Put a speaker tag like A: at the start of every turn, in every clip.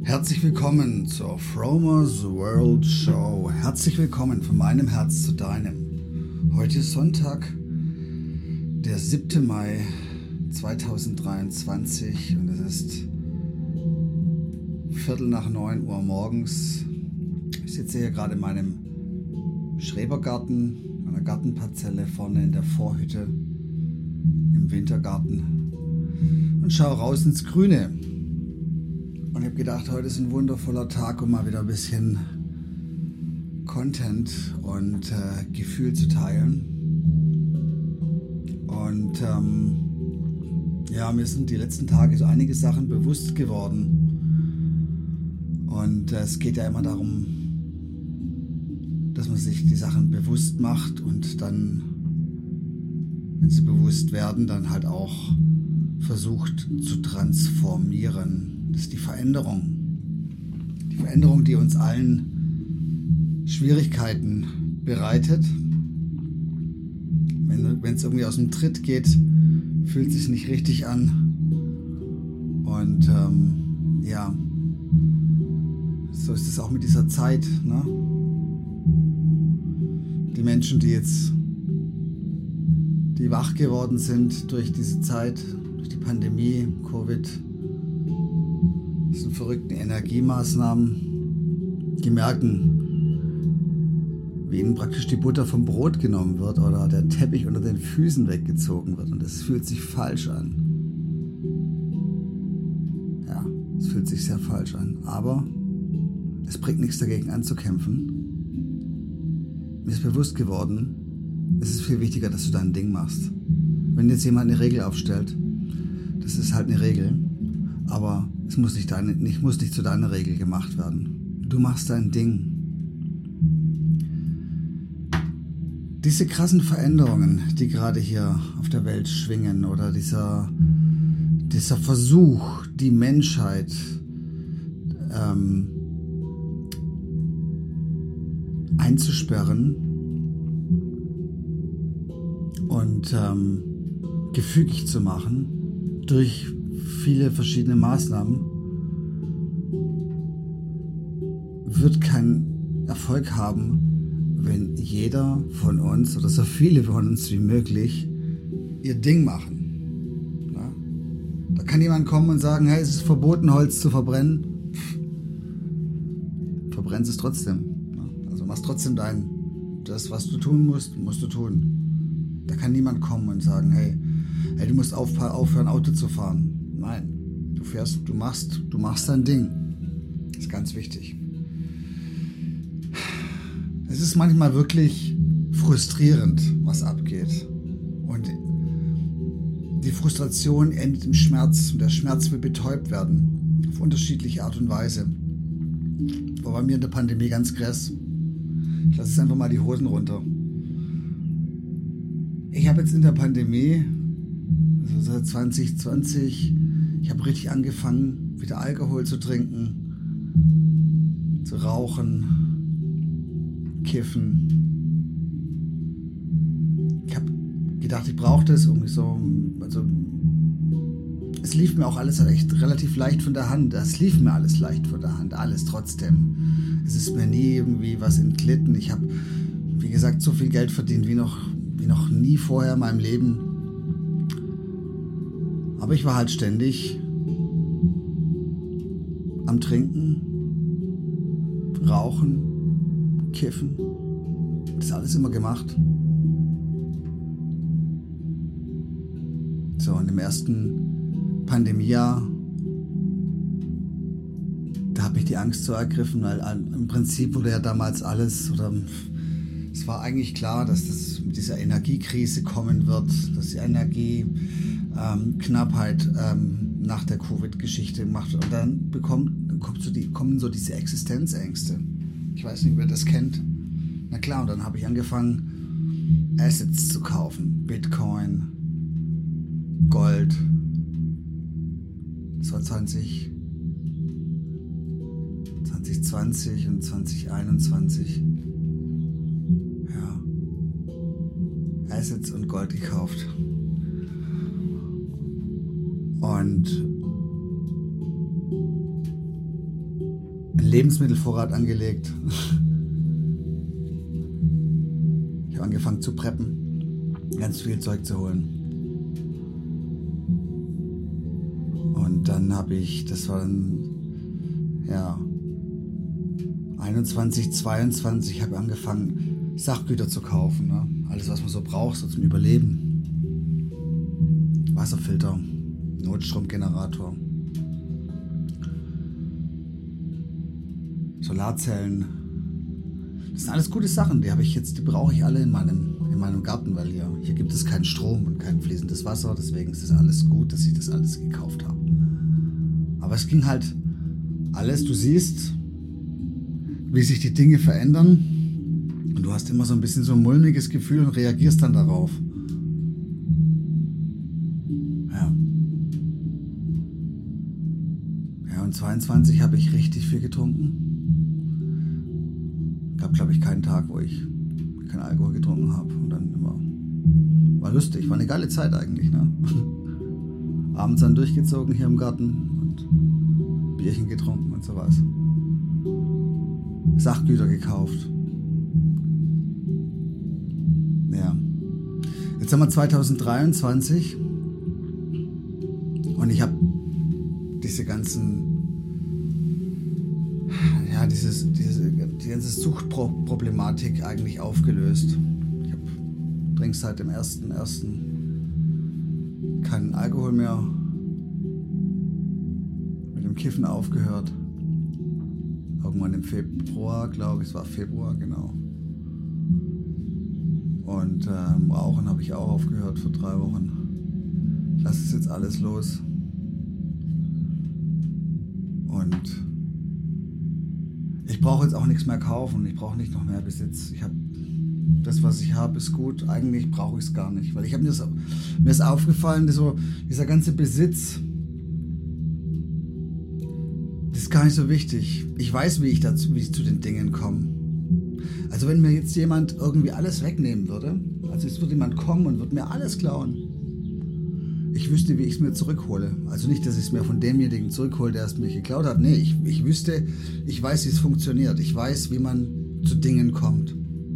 A: Herzlich willkommen zur Fromers World Show. Herzlich willkommen von meinem Herz zu deinem. Heute ist Sonntag, der 7. Mai 2023 und es ist 8:45 Uhr morgens. Ich sitze hier gerade in meinem Schrebergarten, meiner Gartenparzelle vorne in der Vorhütte im Wintergarten und schaue raus ins Grüne. Und ich habe gedacht, heute ist ein wundervoller Tag, um mal wieder ein bisschen Content und Gefühl zu teilen. Und mir sind die letzten Tage so einige Sachen bewusst geworden. Und es geht ja immer darum, dass man sich die Sachen bewusst macht und dann, wenn sie bewusst werden, dann halt auch versucht zu transformieren. Das ist die Veränderung. Die Veränderung, die uns allen Schwierigkeiten bereitet. Wenn es irgendwie aus dem Tritt geht, fühlt es sich nicht richtig an. Und so ist es auch mit dieser Zeit. Ne? Die Menschen, die wach geworden sind durch diese Zeit, durch die Pandemie, Covid, diesen verrückten Energiemaßnahmen, die merken, wie ihnen praktisch die Butter vom Brot genommen wird oder der Teppich unter den Füßen weggezogen wird. Und es fühlt sich falsch an. Ja, es fühlt sich sehr falsch an. Aber es bringt nichts dagegen anzukämpfen. Mir ist bewusst geworden, es ist viel wichtiger, dass du dein Ding machst. Wenn jetzt jemand eine Regel aufstellt, das ist halt eine Regel, aber es muss nicht zu deiner Regel gemacht werden. Du machst dein Ding. Diese krassen Veränderungen, die gerade hier auf der Welt schwingen, oder dieser Versuch, die Menschheit einzusperren und gefügig zu machen durch viele verschiedene Maßnahmen, wird keinen Erfolg haben, wenn jeder von uns oder so viele von uns wie möglich ihr Ding machen. Ja? Da kann jemand kommen und sagen, hey, es ist verboten, Holz zu verbrennen. Verbrennst es trotzdem. Ja? Also machst trotzdem das, was du tun musst du tun. Da kann niemand kommen und sagen, hey, du musst aufhören, Auto zu fahren. Nein, du machst dein Ding. Das ist ganz wichtig. Es ist manchmal wirklich frustrierend, was abgeht. Und die Frustration endet im Schmerz. Und der Schmerz will betäubt werden. Auf unterschiedliche Art und Weise. War bei mir in der Pandemie ganz krass. Ich lasse jetzt einfach mal die Hosen runter. Ich habe jetzt in der Pandemie, also seit 2020, ich habe richtig angefangen, wieder Alkohol zu trinken, zu rauchen, kiffen. Ich habe gedacht, ich brauche das irgendwie so. Also es lief mir auch alles echt relativ leicht von der Hand. Es lief mir alles leicht von der Hand, alles trotzdem. Es ist mir nie irgendwie was entglitten. Ich habe, wie gesagt, so viel Geld verdient wie noch nie vorher in meinem Leben. Aber ich war halt ständig am Trinken, Rauchen, Kiffen. Das alles immer gemacht. So, und im ersten Pandemiejahr, da hat mich die Angst so ergriffen, weil im Prinzip wurde ja damals alles, oder es war eigentlich klar, dass das mit dieser Energiekrise kommen wird, dass die Energieknappheit nach der Covid-Geschichte gemacht wird. Und dann kommen so diese Existenzängste. Ich weiß nicht, wer das kennt. Na klar, und dann habe ich angefangen, Assets zu kaufen. Bitcoin, Gold. Das war 2020 und 2021. Ja. Assets und Gold gekauft. Und einen Lebensmittelvorrat angelegt. Ich habe angefangen zu preppen, ganz viel Zeug zu holen. Und dann habe ich, das war dann, ja, 21, 22, habe angefangen, Sachgüter zu kaufen. Ne? Alles, was man so braucht, so zum Überleben. Wasserfilter, Notstromgenerator, Solarzellen. Das sind alles gute Sachen, die brauche ich alle in meinem Garten, weil hier gibt es keinen Strom und kein fließendes Wasser. Deswegen ist das alles gut, dass ich das alles gekauft habe. Aber es ging halt alles, du siehst, wie sich die Dinge verändern und du hast immer so ein bisschen so ein mulmiges Gefühl und reagierst dann darauf. Ja, und 22 habe ich richtig viel getrunken. Gab, glaube ich, keinen Tag, wo ich keinen Alkohol getrunken habe. Und dann war lustig, war eine geile Zeit eigentlich. Ne? Abends dann durchgezogen hier im Garten und Bierchen getrunken und sowas. Sachgüter gekauft. Ja. Jetzt haben wir 2023 und ich habe diese ganzen, ja, die ganze Suchtproblematik eigentlich aufgelöst. Ich trinke seit dem 1.1. keinen Alkohol mehr. Mit dem Kiffen aufgehört. Irgendwann im Februar, glaube ich, es war Februar, genau. Und Rauchen habe ich auch aufgehört für 3 Wochen. Ich lasse es jetzt alles los. Und ich brauche jetzt auch nichts mehr kaufen. Ich brauche nicht noch mehr Besitz. Das, was ich habe, ist gut. Eigentlich brauche ich es gar nicht. Weil mir ist aufgefallen, dieser ganze Besitz, das ist gar nicht so wichtig. Ich weiß, wie ich zu den Dingen komme. Also wenn mir jetzt jemand irgendwie alles wegnehmen würde, also jetzt würde jemand kommen und würde mir alles klauen. Ich wüsste, wie ich es mir zurückhole. Also nicht, dass ich es mir von demjenigen zurückhole, der es mir geklaut hat. Nee, ich weiß, wie es funktioniert. Ich weiß, wie man zu Dingen kommt.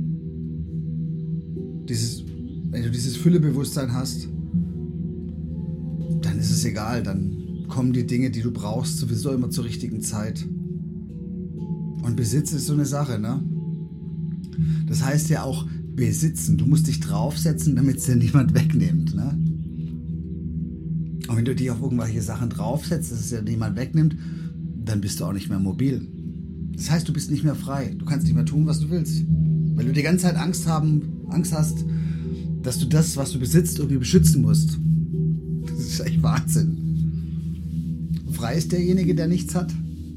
A: Wenn du dieses Füllebewusstsein hast, dann ist es egal. Dann kommen die Dinge, die du brauchst, sowieso immer zur richtigen Zeit. Und Besitz ist so eine Sache, ne? Das heißt ja auch besitzen. Du musst dich draufsetzen, damit es dir niemand wegnimmt, ne? Und wenn du dich auf irgendwelche Sachen draufsetzt, dass es dir niemand wegnimmt, dann bist du auch nicht mehr mobil. Das heißt, du bist nicht mehr frei. Du kannst nicht mehr tun, was du willst. Weil du die ganze Zeit Angst hast, dass du das, was du besitzt, irgendwie beschützen musst. Das ist echt Wahnsinn. Frei ist derjenige, der nichts hat.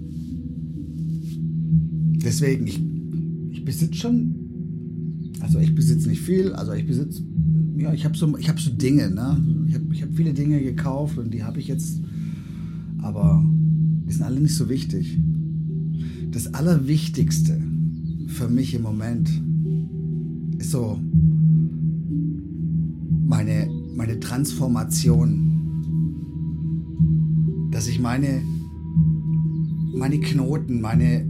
A: Deswegen, ich besitze schon, also ich besitze nicht viel, also ich besitze, ja, ich habe so Dinge, ne? Ich hab viele Dinge gekauft und die habe ich jetzt, aber die sind alle nicht so wichtig. Das Allerwichtigste für mich im Moment ist so meine Transformation. Dass ich meine Knoten, meine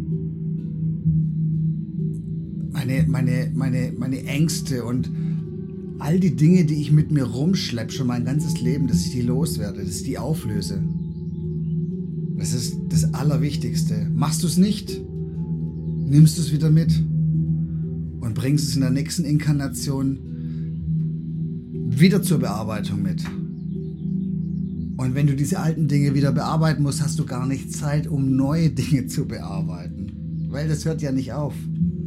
A: Ängste und all die Dinge, die ich mit mir rumschleppe, schon mein ganzes Leben, dass ich die loswerde, dass ich die auflöse. Das ist das Allerwichtigste. Machst du es nicht, nimmst du es wieder mit und bringst es in der nächsten Inkarnation wieder zur Bearbeitung mit. Und wenn du diese alten Dinge wieder bearbeiten musst, hast du gar nicht Zeit, um neue Dinge zu bearbeiten. Weil das hört ja nicht auf.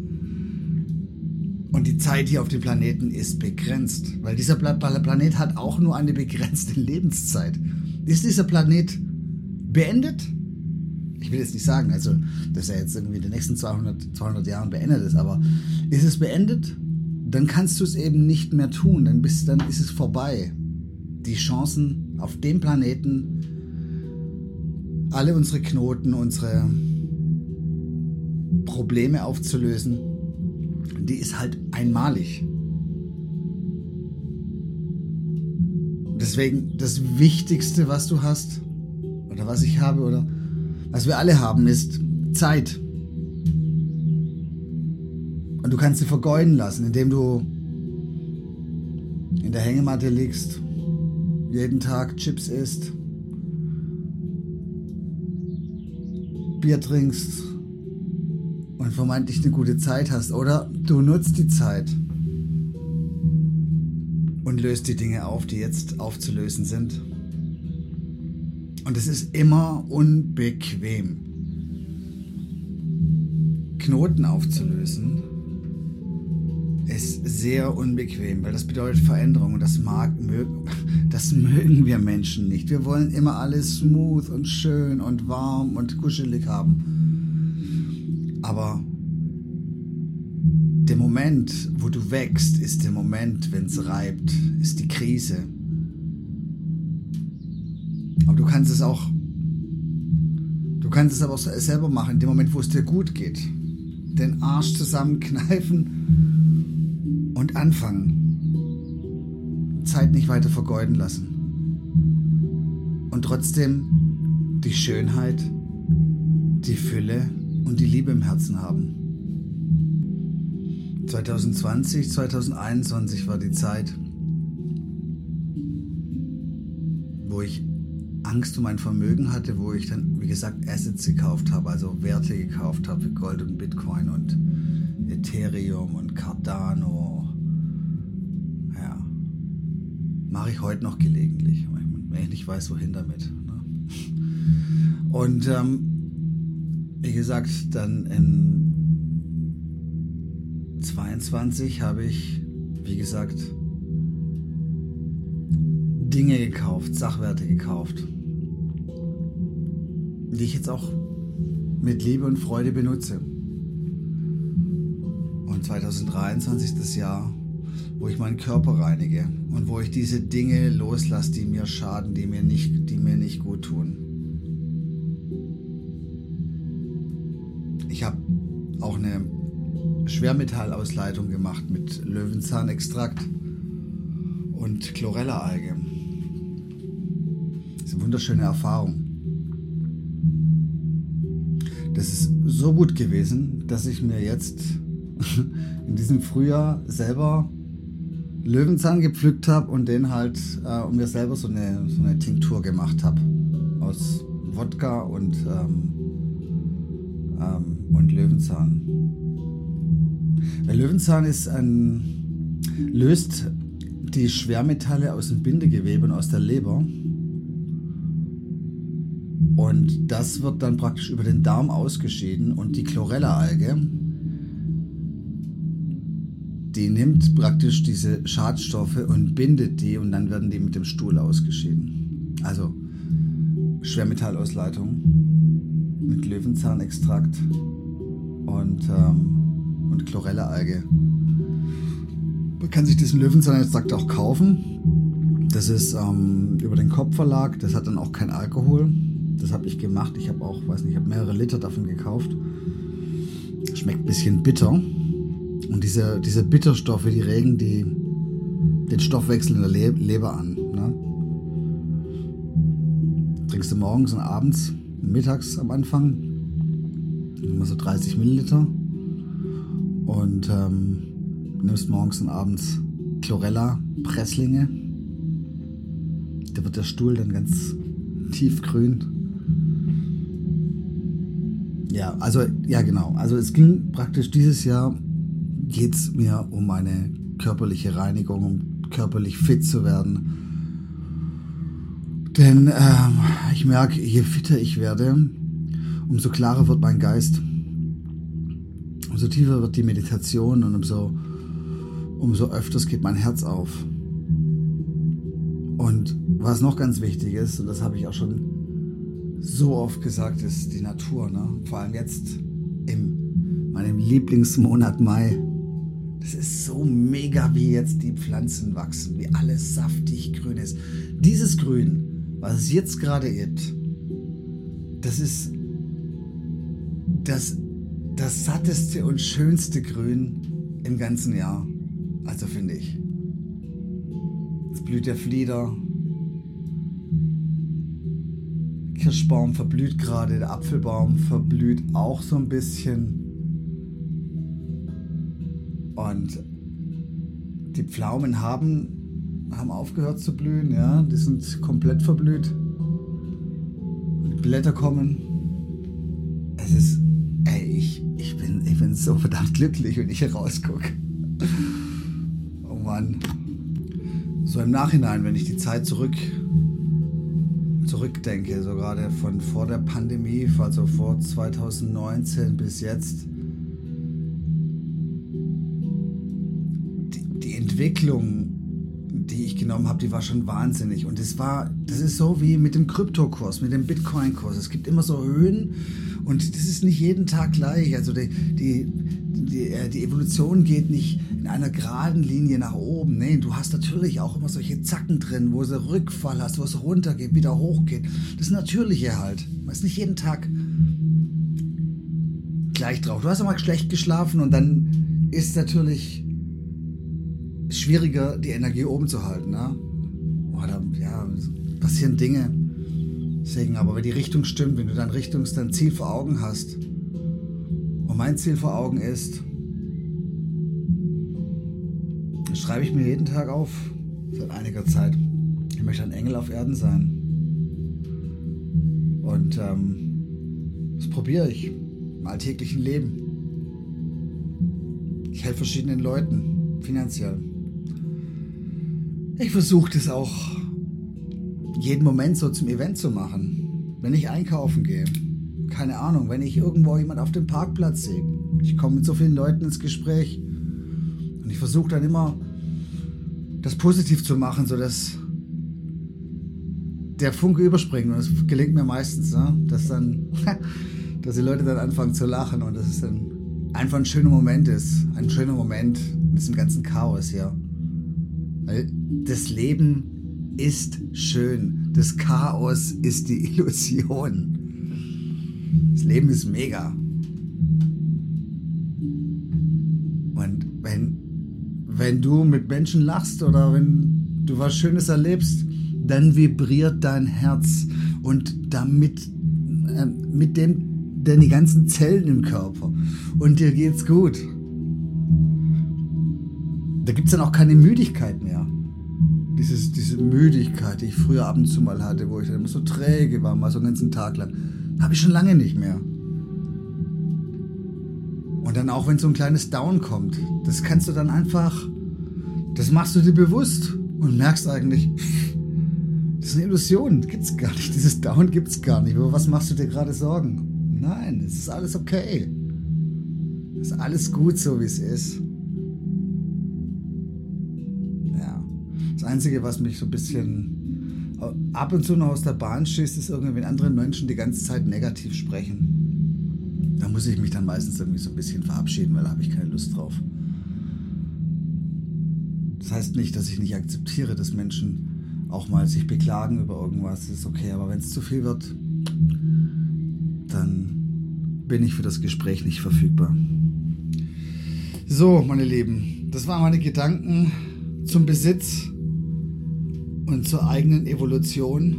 A: Und die Zeit hier auf dem Planeten ist begrenzt. Weil dieser Planet hat auch nur eine begrenzte Lebenszeit. Ist dieser Planet beendet? Ich will jetzt nicht sagen, also, dass er jetzt irgendwie in den nächsten 200 Jahren beendet ist, aber ist es beendet? Dann kannst du es eben nicht mehr tun. Dann ist es vorbei. Die Chancen auf dem Planeten, alle unsere Knoten, unsere Probleme aufzulösen, die ist halt einmalig. Deswegen das Wichtigste, was du hast, oder was ich habe, oder was wir alle haben, ist Zeit. Und du kannst sie vergeuden lassen, indem du in der Hängematte liegst, jeden Tag Chips isst, Bier trinkst und vermeintlich eine gute Zeit hast. Oder du nutzt die Zeit und löst die Dinge auf, die jetzt aufzulösen sind. Und es ist immer unbequem. Knoten aufzulösen ist sehr unbequem, weil das bedeutet Veränderung und das mögen wir Menschen nicht. Wir wollen immer alles smooth und schön und warm und kuschelig haben. Aber der Moment, wo du wächst, ist der Moment, wenn es reibt, ist die Krise. Aber du kannst es aber auch selber machen, in dem Moment, wo es dir gut geht. Den Arsch zusammenkneifen und anfangen. Zeit nicht weiter vergeuden lassen. Und trotzdem die Schönheit, die Fülle und die Liebe im Herzen haben. 2020, 2021 war die Zeit, wo ich Angst um mein Vermögen hatte, wo ich dann, wie gesagt, Assets gekauft habe, also Werte gekauft habe, wie Gold und Bitcoin und Ethereum und Cardano. Ja, mache ich heute noch gelegentlich, wenn ich nicht weiß, wohin damit. Ne? Und wie gesagt, dann in 22 habe ich, wie gesagt, Dinge gekauft, Sachwerte gekauft, die ich jetzt auch mit Liebe und Freude benutze. Und 2023 ist das Jahr, wo ich meinen Körper reinige und wo ich diese Dinge loslasse, die mir schaden, die mir nicht gut tun. Ich habe auch eine Schwermetallausleitung gemacht mit Löwenzahnextrakt und Chlorella-Alge. Das ist eine wunderschöne Erfahrung. Das ist so gut gewesen, dass ich mir jetzt in diesem Frühjahr selber Löwenzahn gepflückt habe und den halt und mir selber so eine Tinktur gemacht habe aus Wodka und Löwenzahn. Weil Löwenzahn löst die Schwermetalle aus dem Bindegewebe und aus der Leber. Und das wird dann praktisch über den Darm ausgeschieden. Und die Chlorella-Alge, die nimmt praktisch diese Schadstoffe und bindet die und dann werden die mit dem Stuhl ausgeschieden. Also Schwermetallausleitung mit Löwenzahnextrakt und Chlorella-Alge. Man kann sich diesen Löwenzahnextrakt auch kaufen. Das ist über den Kopfverlag. Das hat dann auch kein Alkohol. Das habe ich gemacht. Ich habe auch, ich habe mehrere Liter davon gekauft. Schmeckt ein bisschen bitter. Und diese Bitterstoffe, die regen den Stoffwechsel in der Leber an. Ne? Trinkst du morgens und abends, mittags am Anfang. Immer so 30 Milliliter. Und nimmst morgens und abends Chlorella-Presslinge. Da wird der Stuhl dann ganz tiefgrün. Ja, genau. Also es ging praktisch dieses Jahr, geht es mir um meine körperliche Reinigung, um körperlich fit zu werden. Denn ich merke, je fitter ich werde, umso klarer wird mein Geist. Umso tiefer wird die Meditation und umso öfters geht mein Herz auf. Und was noch ganz wichtig ist, und das habe ich auch schon so oft gesagt, ist die Natur. Ne? Vor allem jetzt in meinem Lieblingsmonat Mai. Das ist so mega, wie jetzt die Pflanzen wachsen, wie alles saftig grün ist. Dieses Grün, was es jetzt gerade gibt, das ist das satteste und schönste Grün im ganzen Jahr. Also finde ich. Jetzt blüht der Flieder. Kirschbaum verblüht gerade, der Apfelbaum verblüht auch so ein bisschen. Und die Pflaumen haben aufgehört zu blühen, ja, die sind komplett verblüht. Und die Blätter kommen. Es ist, ich bin so verdammt glücklich, wenn ich hier rausgucke. Oh Mann. So im Nachhinein, wenn ich die Zeit zurückdenke, so gerade von vor der Pandemie, also vor 2019 bis jetzt, die Entwicklung, die ich genommen habe, die war schon wahnsinnig. Und das ist so wie mit dem Kryptokurs, mit dem Bitcoin-Kurs. Es gibt immer so Höhen und das ist nicht jeden Tag gleich. Also die Evolution geht nicht in einer geraden Linie nach oben. Nee, du hast natürlich auch immer solche Zacken drin, wo es einen Rückfall hast, wo es runtergeht, wieder hochgeht. Das Natürliche halt. Man ist nicht jeden Tag gleich drauf. Du hast immer schlecht geschlafen und dann ist es natürlich schwieriger, die Energie oben zu halten. Ne? Oder ja, passieren Dinge. Deswegen, aber wenn die Richtung stimmt, wenn du dein Ziel vor Augen hast, und mein Ziel vor Augen ist, das schreibe ich mir jeden Tag auf, seit einiger Zeit. Ich möchte ein Engel auf Erden sein. Und das probiere ich im alltäglichen Leben. Ich helfe verschiedenen Leuten, finanziell. Ich versuche das auch jeden Moment so zum Event zu machen. Wenn ich einkaufen gehe, keine Ahnung, wenn ich irgendwo jemand auf dem Parkplatz sehe. Ich komme mit so vielen Leuten ins Gespräch und ich versuche dann immer, das positiv zu machen, sodass der Funke überspringt. Und das gelingt mir meistens, ne? Dass die Leute dann anfangen zu lachen und dass es dann einfach ein schöner Moment ist. Ein schöner Moment in diesem ganzen Chaos hier. Weil das Leben ist schön. Das Chaos ist die Illusion. Das Leben ist mega. Und wenn du mit Menschen lachst oder wenn du was Schönes erlebst, dann vibriert dein Herz und damit mit die ganzen Zellen im Körper. Und dir geht's gut. Da gibt es dann auch keine Müdigkeit mehr. Diese Müdigkeit, die ich früher ab und zu mal hatte, wo ich dann immer so träge war, mal so einen ganzen Tag lang, habe ich schon lange nicht mehr. Und dann auch, wenn so ein kleines Down kommt, das kannst du dann einfach, das machst du dir bewusst und merkst eigentlich, das ist eine Illusion, gibt's gar nicht, dieses Down gibt's gar nicht. Über was machst du dir gerade Sorgen? Nein, es ist alles okay. Es ist alles gut, so wie es ist. Das Einzige, was mich so ein bisschen ab und zu noch aus der Bahn schießt, ist irgendwie, wenn andere Menschen die ganze Zeit negativ sprechen. Da muss ich mich dann meistens irgendwie so ein bisschen verabschieden, weil da habe ich keine Lust drauf. Das heißt nicht, dass ich nicht akzeptiere, dass Menschen auch mal sich beklagen über irgendwas. Das ist okay, aber wenn es zu viel wird, dann bin ich für das Gespräch nicht verfügbar. So, meine Lieben, das waren meine Gedanken zum Besitz und zur eigenen Evolution.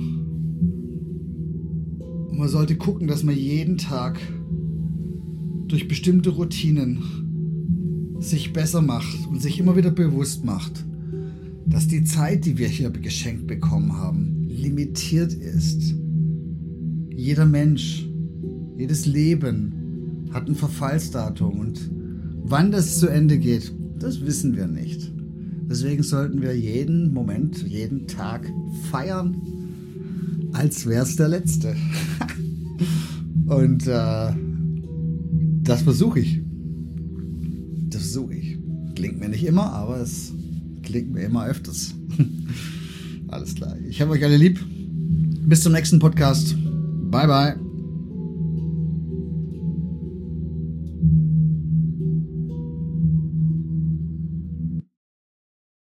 A: Und man sollte gucken, dass man jeden Tag durch bestimmte Routinen sich besser macht und sich immer wieder bewusst macht, dass die Zeit, die wir hier geschenkt bekommen haben, limitiert ist. Jeder Mensch, jedes Leben hat ein Verfallsdatum und wann das zu Ende geht, das wissen wir nicht. Deswegen sollten wir jeden Moment, jeden Tag feiern, als wäre es der letzte. Und das versuche ich. Klingt mir nicht immer, aber es klingt mir immer öfters. Alles klar. Ich habe euch alle lieb. Bis zum nächsten Podcast. Bye, bye.